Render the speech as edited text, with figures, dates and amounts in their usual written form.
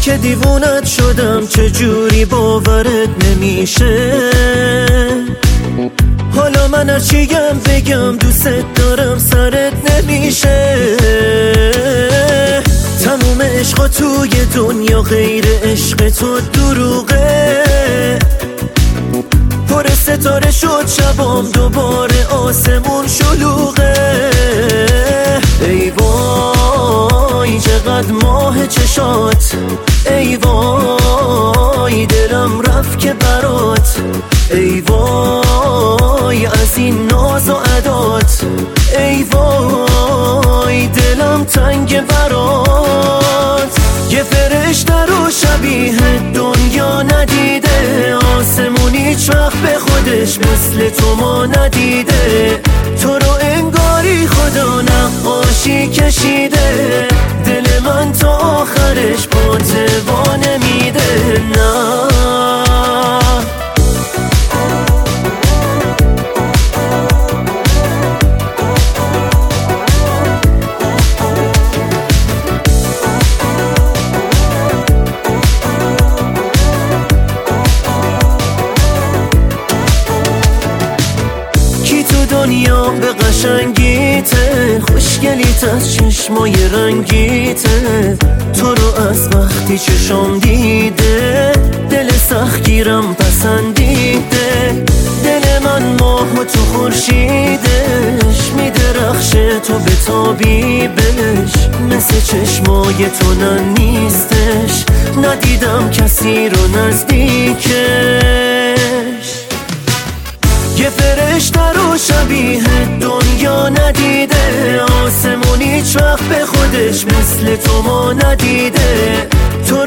که دیوونت شدم، چجوری باورت نمیشه. حالا من هرچیم بگم دوست دارم سرت نمیشه. تموم عشقا توی دنیا غیر عشق تو دروغه. پر ستاره شد شبام، دوباره آسمون شلوغه. ای وای چقدر ماه چشات، ای وای دلم رفت که برات، ای وای از این ناز و عدات، ای وای دلم تنگ برات. یه فرشته رو شبیه دنیا ندیده، آسمون هیچ وقت به خودش مثل تو ما ندیده. تو رو انگاری خدا نقاشی کشیده، دل من تا آخرش با توا نمیده. نه دنیا به قشنگیته، خوشگلیت از چشمای رنگیته. تو رو از وقتی چشم دیده، دل سختگیرم پسندیده. دل من ماه و تو خورشیدش، میدرخشه تو بتابی بهش. مثل چشمای تو نه نیستش، ندیدم کسی رو نزدیکش. یه فرشته رو شبیه دنیا ندیده، آسمون هیچ وقت به خودش مثل تو ما ندیده. تو